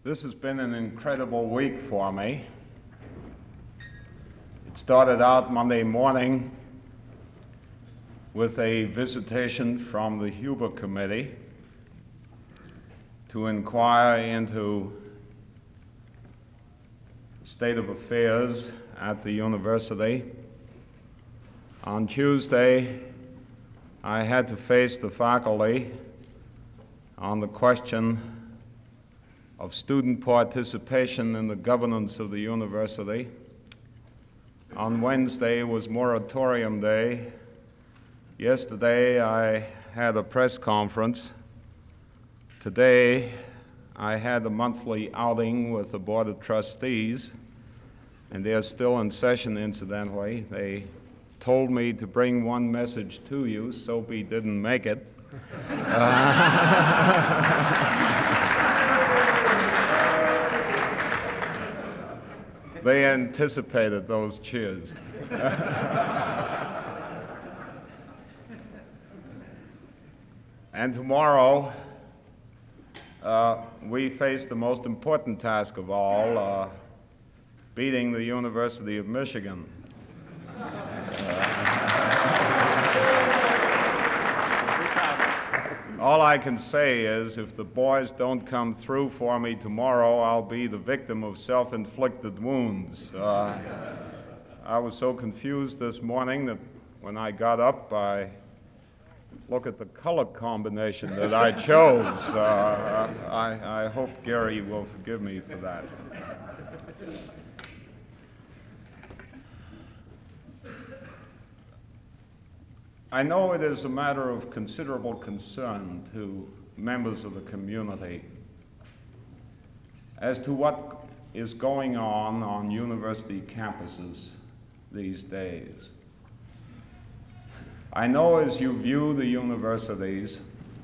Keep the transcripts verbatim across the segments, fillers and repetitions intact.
This has been an incredible week for me. It started out Monday morning with a visitation from the Huber Committee to inquire into the state of affairs at the university. On Tuesday, I had to face the faculty on the question of student participation in the governance of the university. On Wednesday was moratorium day. Yesterday I had a press conference. Today I had a monthly outing with the Board of Trustees, and they're still in session, incidentally. They told me to bring one message to you. Soapy didn't make it. uh, They anticipated those cheers. And tomorrow, uh, we face the most important task of all, uh, beating the University of Michigan. All I can say is, if the boys don't come through for me tomorrow, I'll be the victim of self-inflicted wounds. Uh, I was so confused this morning that when I got up, I looked at the color combination that I chose. Uh, I, I hope Gary will forgive me for that. I know it is a matter of considerable concern to members of the community as to what is going on on university campuses these days. I know as you view the universities,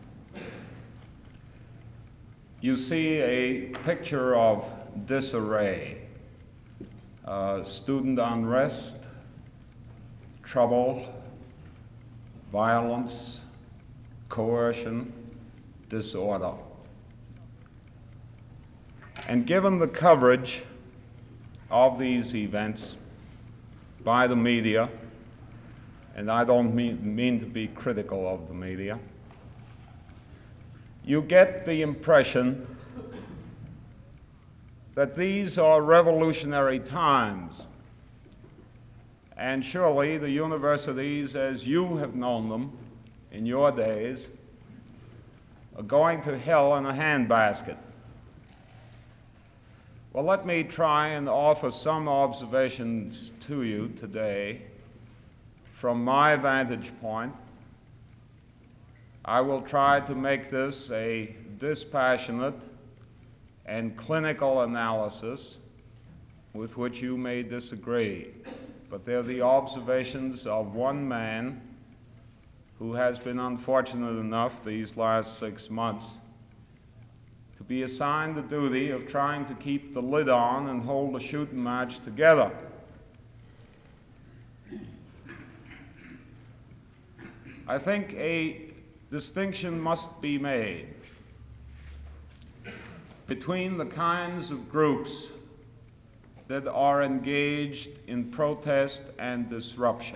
you see a picture of disarray, uh, student unrest, trouble, violence, coercion, disorder. And given the coverage of these events by the media, and I don't mean, mean to be critical of the media, you get the impression that these are revolutionary times. And surely the universities, as you have known them in your days, are going to hell in a handbasket. Well, let me try and offer some observations to you today from my vantage point. I will try to make this a dispassionate and clinical analysis with which you may disagree. But they're the observations of one man who has been unfortunate enough these last six months to be assigned the duty of trying to keep the lid on and hold a shooting match together. I think a distinction must be made between the kinds of groups that are engaged in protest and disruption.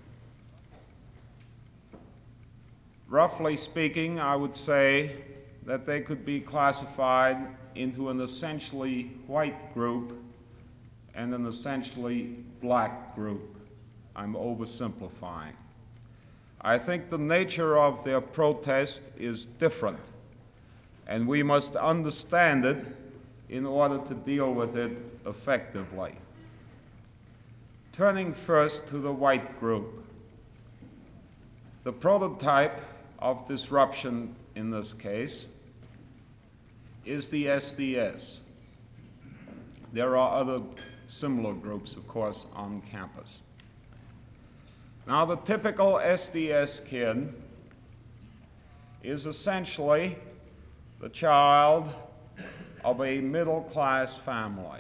Roughly speaking, I would say that they could be classified into an essentially white group and an essentially black group. I'm oversimplifying. I think the nature of their protest is different, and we must understand it in order to deal with it effectively. Turning first to the white group. The prototype of disruption in this case is the S D S. There are other similar groups, of course, on campus. Now, the typical S D S kid is essentially the child of a middle-class family.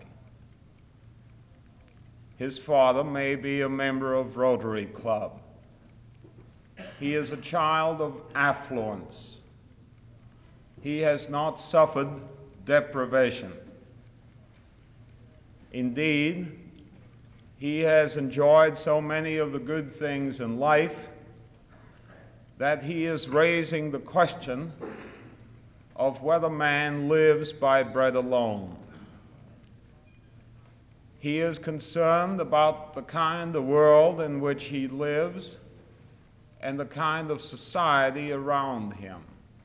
His father may be a member of Rotary Club. He is a child of affluence. He has not suffered deprivation. Indeed, he has enjoyed so many of the good things in life that he is raising the question of whether man lives by bread alone. He is concerned about the kind of world in which he lives and the kind of society around him.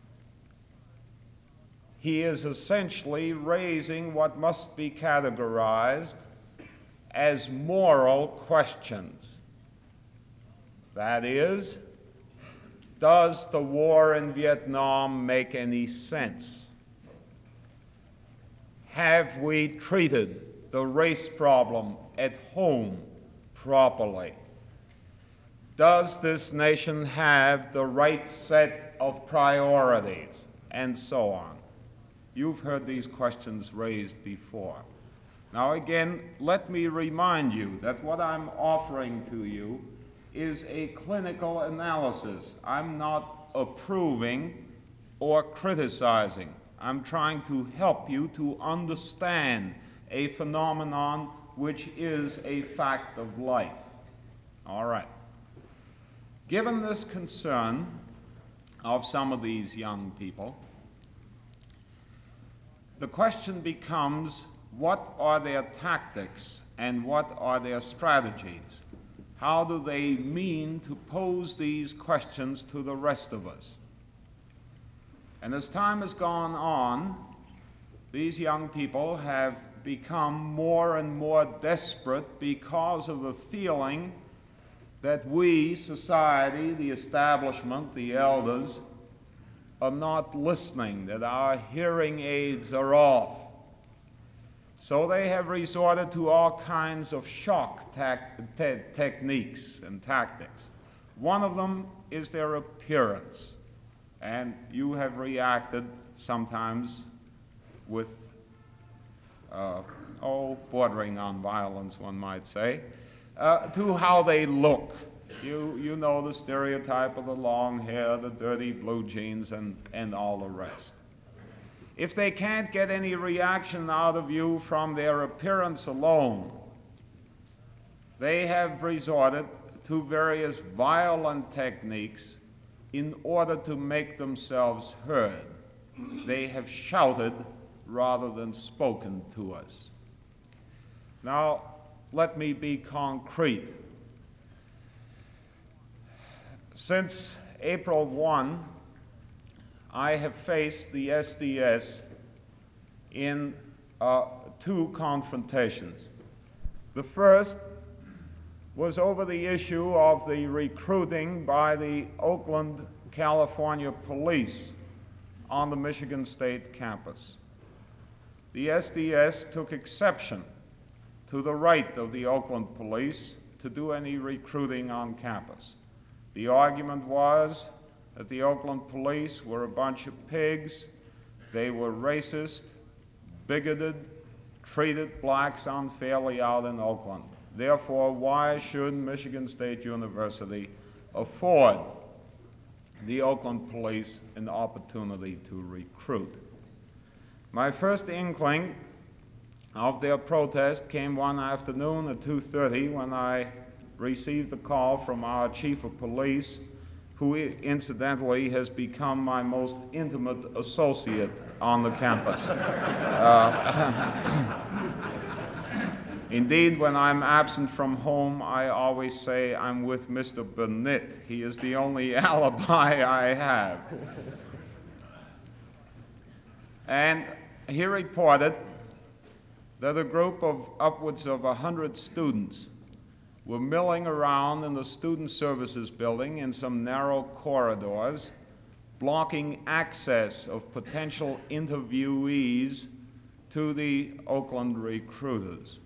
He is essentially raising what must be categorized as moral questions. That is, does the war in Vietnam make any sense? Have we treated the race problem at home properly? Does this nation have the right set of priorities? And so on. You've heard these questions raised before. Now again, let me remind you that what I'm offering to you is a clinical analysis. I'm not approving or criticizing. I'm trying to help you to understand a phenomenon which is a fact of life. All right. Given this concern of some of these young people, the question becomes, what are their tactics and what are their strategies? How do they mean to pose these questions to the rest of us? And as time has gone on, these young people have become more and more desperate because of the feeling that we, society, the establishment, the elders, are not listening, that our hearing aids are off. So they have resorted to all kinds of shock te- techniques and tactics. One of them is their appearance, and you have reacted sometimes with, uh, oh, bordering on violence, one might say, uh, to how they look. You, you know the stereotype of the long hair, the dirty blue jeans, and, and all the rest. If they can't get any reaction out of you from their appearance alone, they have resorted to various violent techniques in order to make themselves heard. They have shouted rather than spoken to us. Now, let me be concrete. Since April first, I have faced the S D S in uh, two confrontations. The first was over the issue of the recruiting by the Oakland, California police on the Michigan State campus. The S D S took exception to the right of the Oakland police to do any recruiting on campus. The argument was that the Oakland police were a bunch of pigs, they were racist, bigoted, treated blacks unfairly out in Oakland. Therefore, why should Michigan State University afford the Oakland police an opportunity to recruit? My first inkling of their protest came one afternoon at two thirty when I received a call from our chief of police, who incidentally has become my most intimate associate on the campus. Uh, Indeed, when I'm absent from home, I always say I'm with Mister Burnett. He is the only alibi I have. And he reported that a group of upwards of one hundred students were milling around in the Student Services building in some narrow corridors, blocking access of potential interviewees to the Oakland recruiters.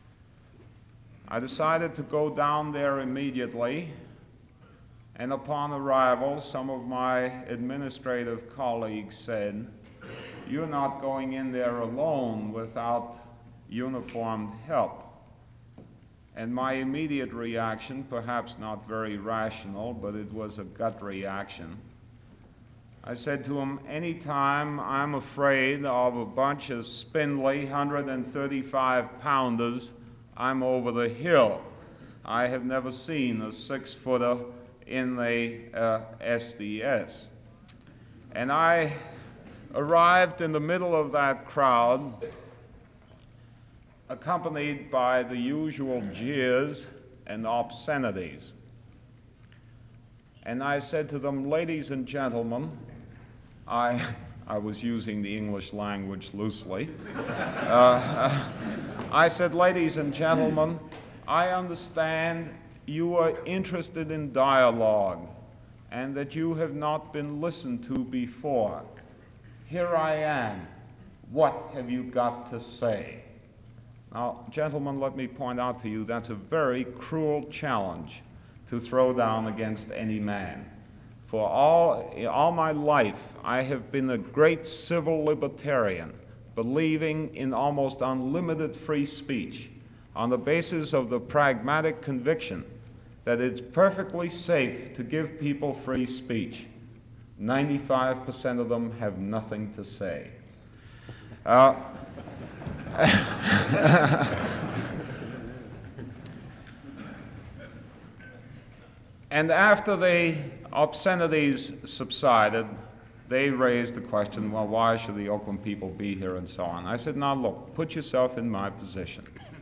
I decided to go down there immediately, and upon arrival, some of my administrative colleagues said, "You're not going in there alone without uniformed help." And my immediate reaction, perhaps not very rational, but it was a gut reaction, I said to him, anytime I'm afraid of a bunch of spindly one hundred thirty-five pounders, I'm over the hill. I have never seen a six-footer in the uh, S D S. And I arrived in the middle of that crowd, accompanied by the usual jeers and obscenities. And I said to them, ladies and gentlemen, I, I was using the English language loosely. Uh, I said, ladies and gentlemen, I understand you are interested in dialogue and that you have not been listened to before. Here I am. What have you got to say? Now, gentlemen, let me point out to you that's a very cruel challenge to throw down against any man. For all, all my life, I have been a great civil libertarian, believing in almost unlimited free speech on the basis of the pragmatic conviction that it's perfectly safe to give people free speech. ninety-five percent of them have nothing to say. Uh, and after the obscenities subsided, they raised the question, well, why should the Oakland people be here and so on? I said, now look, put yourself in my position.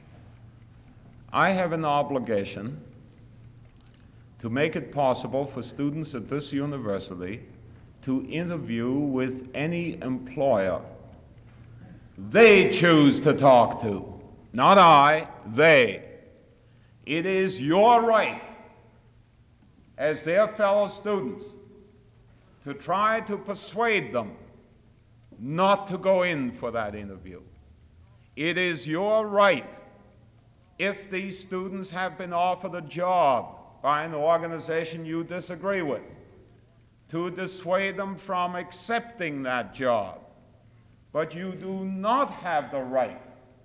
I have an obligation to make it possible for students at this university to interview with any employer they choose to talk to. Not I, they. It is your right as their fellow students to try to persuade them not to go in for that interview. It is your right, if these students have been offered a job by an organization you disagree with, to dissuade them from accepting that job. But you do not have the right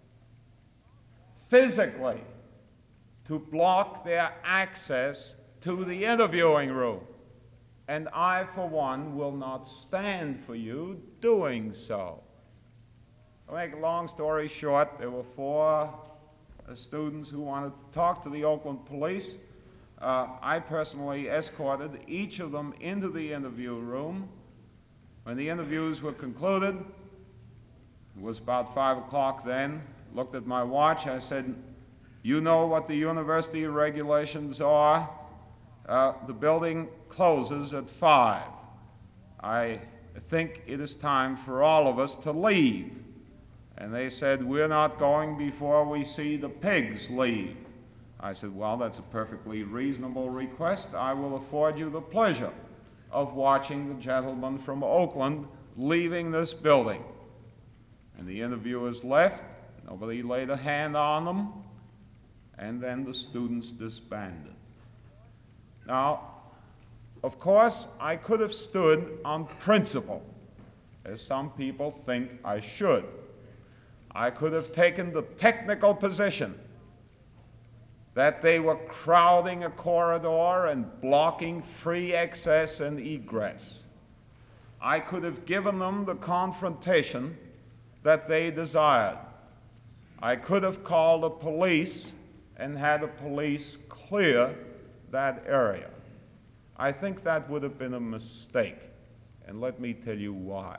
physically to block their access to the interviewing room. And I, for one, will not stand for you doing so. To make a long story short, there were four uh, students who wanted to talk to the Oakland police. Uh, I personally escorted each of them into the interview room. When the interviews were concluded, it was about five o'clock then, looked at my watch, I said, you know what the university regulations are? Uh, the building closes at five. I think it is time for all of us to leave. And they said, we're not going before we see the pigs leave. I said, well, that's a perfectly reasonable request. I will afford you the pleasure of watching the gentleman from Oakland leaving this building. And the interviewers left. Nobody laid a hand on them. And then the students disbanded. Now, of course, I could have stood on principle, as some people think I should. I could have taken the technical position that they were crowding a corridor and blocking free access and egress. I could have given them the confrontation that they desired. I could have called the police and had the police clear that area. I think that would have been a mistake, and let me tell you why.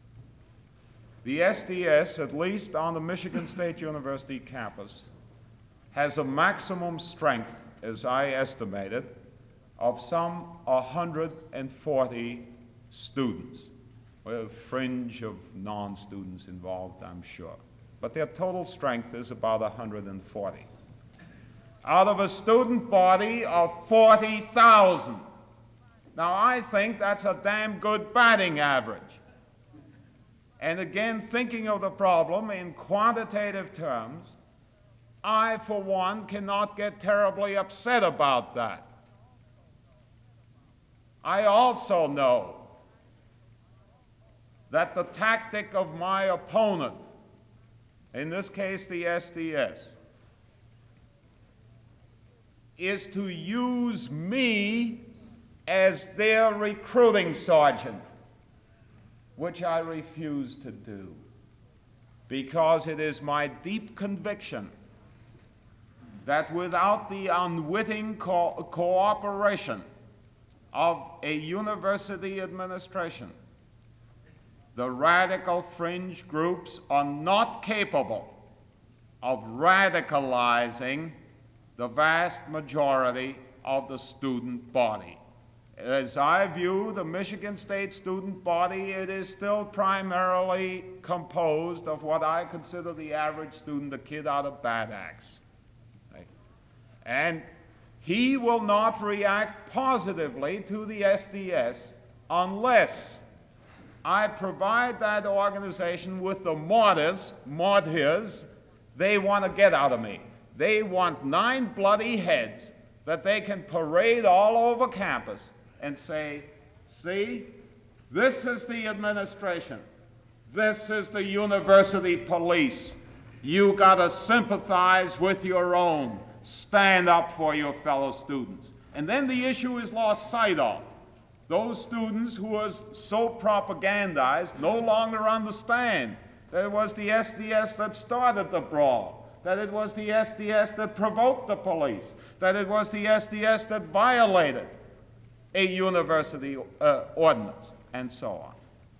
The S D S, at least on the Michigan State University campus, has a maximum strength, as I estimated, of some one hundred forty students, with a fringe of non-students involved, I'm sure. But their total strength is about one hundred forty. Out of a student body of forty thousand. Now, I think that's a damn good batting average. And again, thinking of the problem in quantitative terms, I, for one, cannot get terribly upset about that. I also know that the tactic of my opponent, in this case the S D S, is to use me as their recruiting sergeant which I refuse to do, because it is my deep conviction that without the unwitting co cooperation of a university administration, the radical fringe groups are not capable of radicalizing the vast majority of the student body. As I view the Michigan State student body, it is still primarily composed of what I consider the average student, a kid out of Bad Axe. Right? And he will not react positively to the S D S unless I provide that organization with the martyrs, martyrs they want to get out of me. They want nine bloody heads that they can parade all over campus and say, see, this is the administration. This is the university police. You got to sympathize with your own. Stand up for your fellow students. And then the issue is lost sight of. Those students who are so propagandized no longer understand that it was the S D S that started the brawl, that it was the S D S that provoked the police, that it was the S D S that violated a university uh, ordinance, and so on.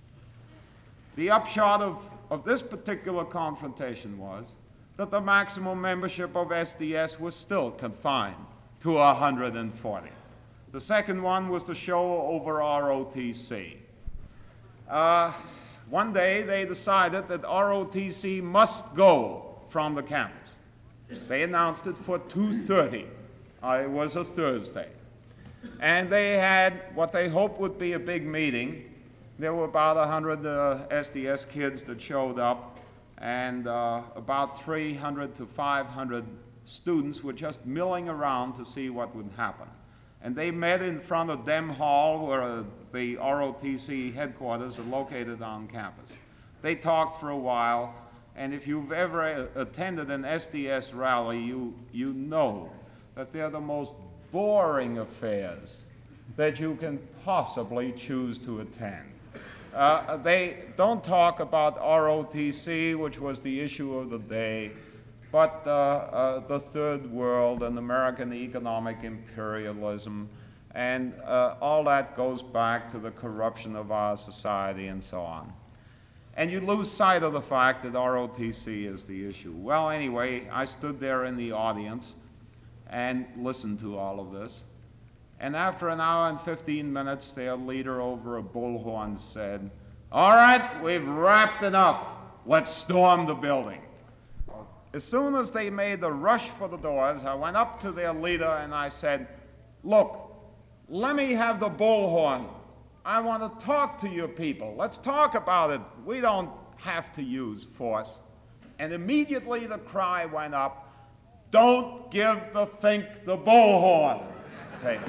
The upshot of, of this particular confrontation was that the maximum membership of S D S was still confined to one hundred forty. The second one was the show over R O T C. Uh, one day they decided that R O T C must go from the campus. They announced it for two thirty. Uh, it was a Thursday. And they had what they hoped would be a big meeting. There were about one hundred uh, S D S kids that showed up, and uh, about three hundred to five hundred students were just milling around to see what would happen. And they met in front of Dem Hall, where uh, the R O T C headquarters are located on campus. They talked for a while, and if you've ever uh, attended an S D S rally, you, you know that they're the most boring affairs that you can possibly choose to attend. Uh, they don't talk about R O T C, which was the issue of the day, but uh, uh, the third world and American economic imperialism, and uh, all that goes back to the corruption of our society and so on. And you lose sight of the fact that R O T C is the issue. Well, anyway, I stood there in the audience and listened to all of this. And after an hour and fifteen minutes, their leader over a bullhorn said, "All right, we've wrapped enough. Let's storm the building." As soon as they made the rush for the doors, I went up to their leader and I said, "Look, let me have the bullhorn. I want to talk to your people. Let's talk about it. We don't have to use force." And immediately the cry went up, "Don't give the Fink the bullhorn." Say.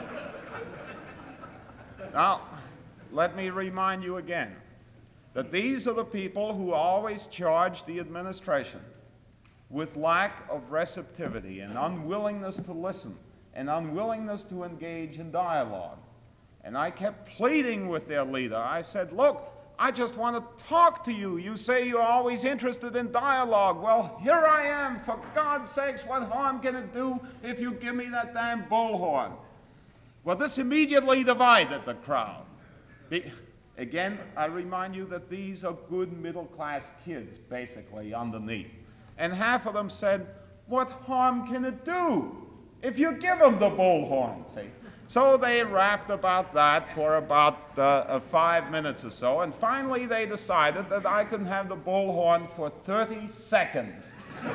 Now, let me remind you again that these are the people who always charge the administration with lack of receptivity and unwillingness to listen and unwillingness to engage in dialogue. And I kept pleading with their leader. I said, "Look, I just want to talk to you. You say you're always interested in dialogue. Well, here I am. For God's sakes, what harm can it do if you give me that damn bullhorn?" Well, this immediately divided the crowd. Be Again, I remind you that these are good middle-class kids, basically, underneath. And half of them said, "What harm can it do if you give them the bullhorn?" See? So they rapped about that for about uh, uh, five minutes or so, and finally they decided that I could have the bullhorn for thirty seconds.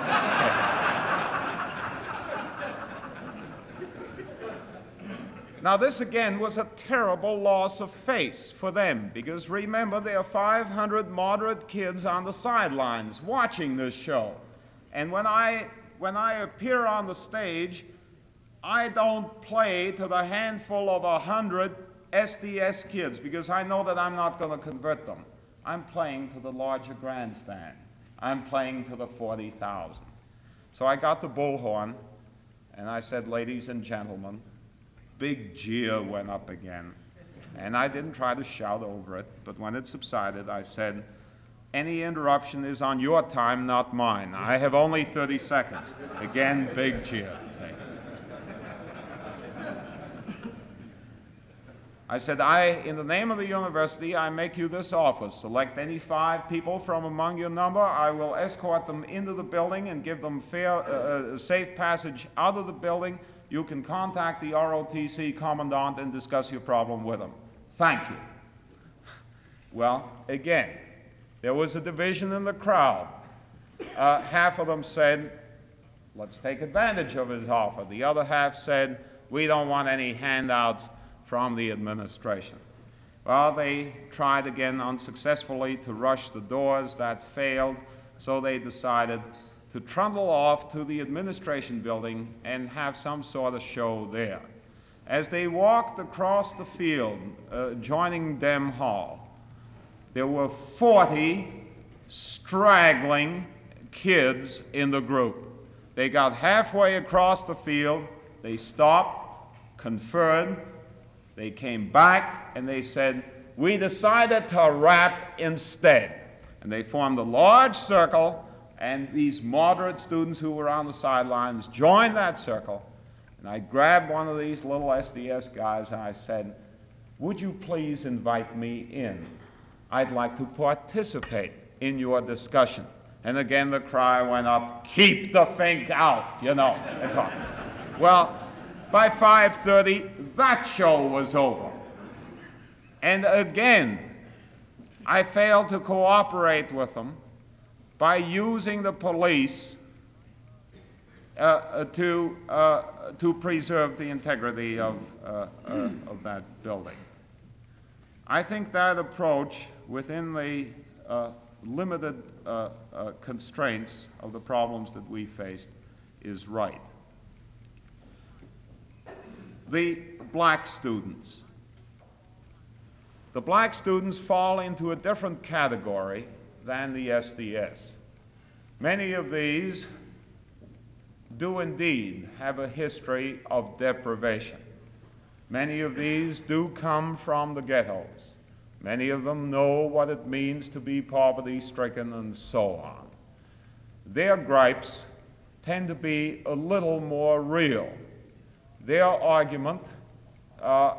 Now this again was a terrible loss of face for them, because remember, there are five hundred moderate kids on the sidelines watching this show. And when I, when I appear on the stage, I don't play to the handful of one hundred S D S kids, because I know that I'm not going to convert them. I'm playing to the larger grandstand. I'm playing to the forty thousand. So I got the bullhorn, and I said, "Ladies and gentlemen," big jeer went up again. And I didn't try to shout over it, but when it subsided, I said, "Any interruption is on your time, not mine. I have only thirty seconds. Again, big cheer. I said, I, in the name of the university, I make you this offer. Select any five people from among your number. I will escort them into the building and give them fair, uh, safe passage out of the building. You can contact the R O T C commandant and discuss your problem with him. Thank you." Well, again, there was a division in the crowd. Uh, half of them said, "Let's take advantage of his offer." The other half said, "We don't want any handouts from the administration." Well, they tried again unsuccessfully to rush the doors. That failed, so they decided to trundle off to the administration building and have some sort of show there. As they walked across the field, uh, joining Dem Hall, there were forty straggling kids in the group. They got halfway across the field, they stopped, conferred, they came back, and they said, "We decided to rap instead." And they formed a large circle, and these moderate students who were on the sidelines joined that circle. And I grabbed one of these little S D S guys, and I said, "Would you please invite me in? I'd like to participate in your discussion." And again, the cry went up, "Keep the Fink out," you know, that's all. Well, by five thirty, that show was over. And again, I failed to cooperate with them by using the police uh, to, uh, to preserve the integrity of, uh, uh, of that building. I think that approach, within the uh, limited uh, uh, constraints of the problems that we faced, is right. The black students. The black students fall into a different category than the S D S. Many of these do indeed have a history of deprivation. Many of these do come from the ghettos. Many of them know what it means to be poverty-stricken and so on. Their gripes tend to be a little more real. Their argument uh,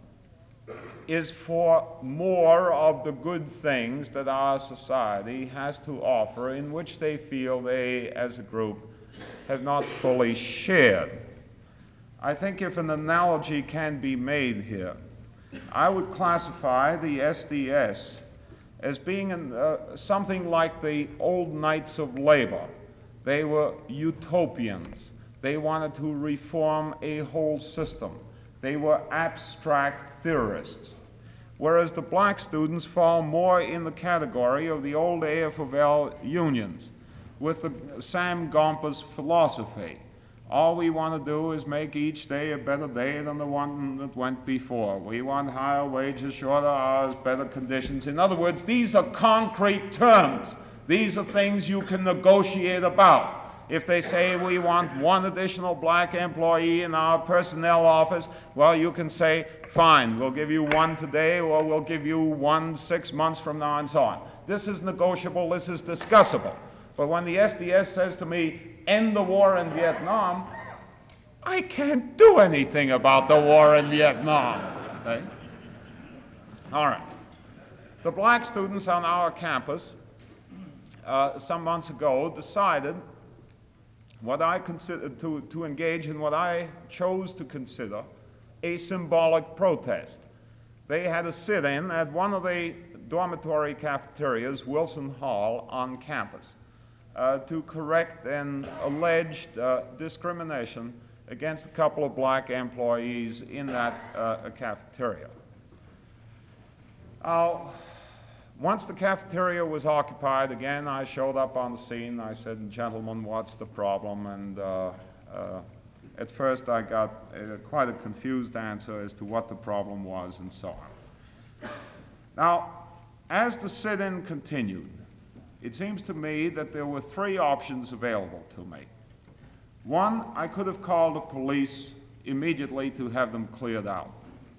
is for more of the good things that our society has to offer, in which they feel they, as a group, have not fully shared. I think if an analogy can be made here, I would classify the S D S as being an, uh, something like the old Knights of Labor. They were utopians. They wanted to reform a whole system. They were abstract theorists. Whereas the black students fall more in the category of the old A F of L unions, with the Sam Gompers philosophy. All we want to do is make each day a better day than the one that went before. We want higher wages, shorter hours, better conditions. In other words, these are concrete terms. These are things you can negotiate about. If they say we want one additional black employee in our personnel office, well, you can say, fine, we'll give you one today, or we'll give you one six months from now, and so on. This is negotiable, this is discussable. But when the S D S says to me, end the war in Vietnam, I can't do anything about the war in Vietnam. Okay? All right. The black students on our campus, uh, some months ago, decided what I consider to, to engage in what I chose to consider a symbolic protest. They had a sit-in at one of the dormitory cafeterias, Wilson Hall, on campus, uh, to correct an alleged uh, discrimination against a couple of black employees in that uh, cafeteria. Now, once the cafeteria was occupied, again, I showed up on the scene. I said, gentlemen, what's the problem? And uh, uh, at first I got uh, quite a confused answer as to what the problem was and so on. Now, as the sit-in continued, it seems to me that there were three options available to me. One, I could have called the police immediately to have them cleared out.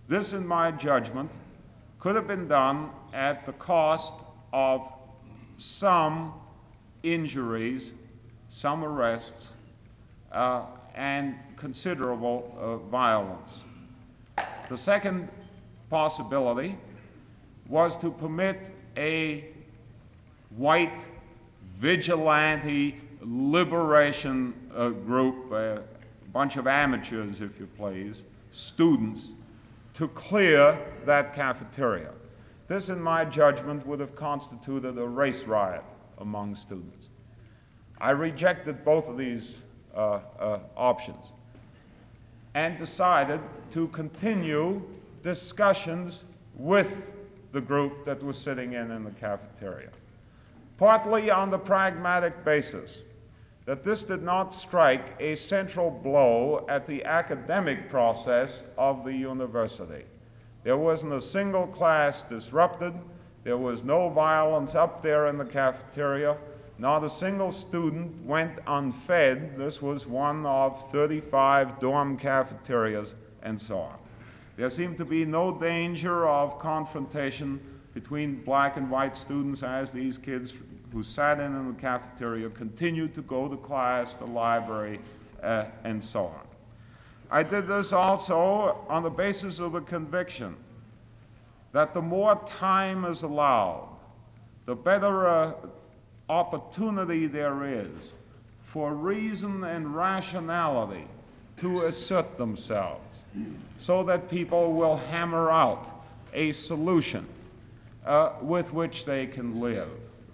This, in my judgment, could have been done at the cost of some injuries, some arrests, uh, and considerable uh, violence. The second possibility was to permit a white vigilante liberation uh, group, a bunch of amateurs, if you please, students, to clear that cafeteria. This, in my judgment, would have constituted a race riot among students. I rejected both of these uh, uh, options and decided to continue discussions with the group that was sitting in in the cafeteria, partly on the pragmatic basis that this did not strike a central blow at the academic process of the university. There wasn't a single class disrupted. There was no violence up there in the cafeteria. Not a single student went unfed. This was one of thirty-five dorm cafeterias and so on. There seemed to be no danger of confrontation between black and white students as these kids who sat in in the cafeteria continued to go to class, the library, uh, and so on. I did this also on the basis of the conviction that the more time is allowed, the better uh, opportunity there is for reason and rationality to assert themselves, so that people will hammer out a solution uh, with which they can live.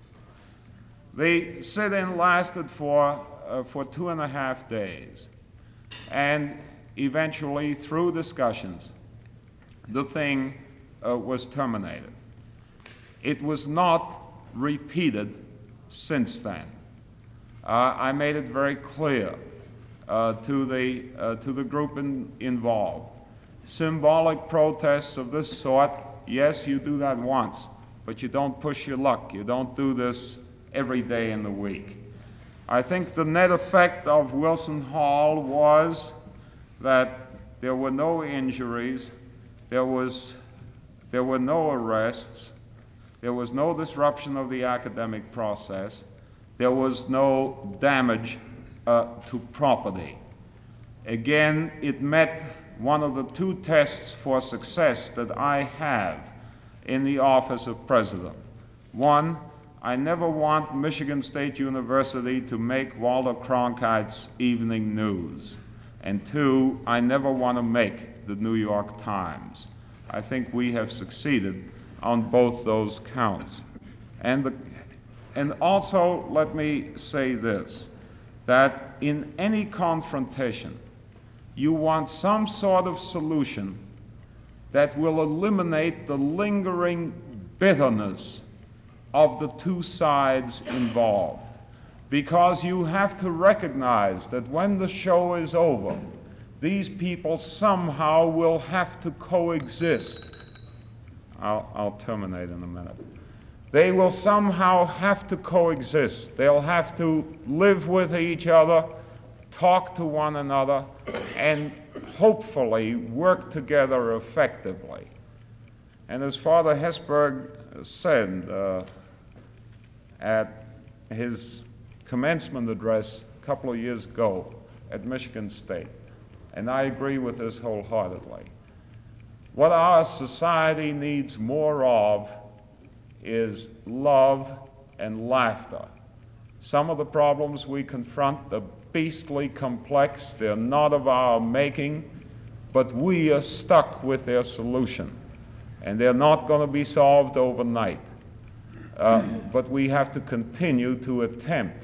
The sit-in lasted for, uh, for two and a half days, and eventually, through discussions, the thing uh, was terminated. It was not repeated since then. Uh, I made it very clear uh, to, the, uh, to the group in, involved. Symbolic protests of this sort, yes, you do that once, but you don't push your luck. You don't do this every day in the week. I think the net effect of Wilson Hall was that there were no injuries, there, was, there were no arrests, there was no disruption of the academic process, there was no damage uh, to property. Again, it met one of the two tests for success that I have in the office of president. One, I never want Michigan State University to make Walter Cronkite's evening news. And two, I never want to make the New York Times. I think we have succeeded on both those counts. And, the, and also, let me say this, that in any confrontation, you want some sort of solution that will eliminate the lingering bitterness of the two sides involved. Because you have to recognize that when the show is over, these people somehow will have to coexist. I'll, I'll terminate in a minute. They will somehow have to coexist. They'll have to live with each other, talk to one another, and hopefully work together effectively. And as Father Hesburgh said uh, at his commencement address a couple of years ago at Michigan State, and I agree with this wholeheartedly. What our society needs more of is love and laughter. Some of the problems we confront are beastly complex, they're not of our making, but we are stuck with their solution, and they're not going to be solved overnight. Uh, but we have to continue to attempt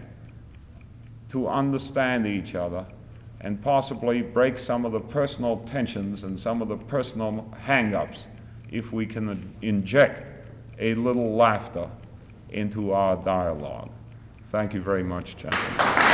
to understand each other and possibly break some of the personal tensions and some of the personal hang-ups if we can inject a little laughter into our dialogue. Thank you very much, gentlemen.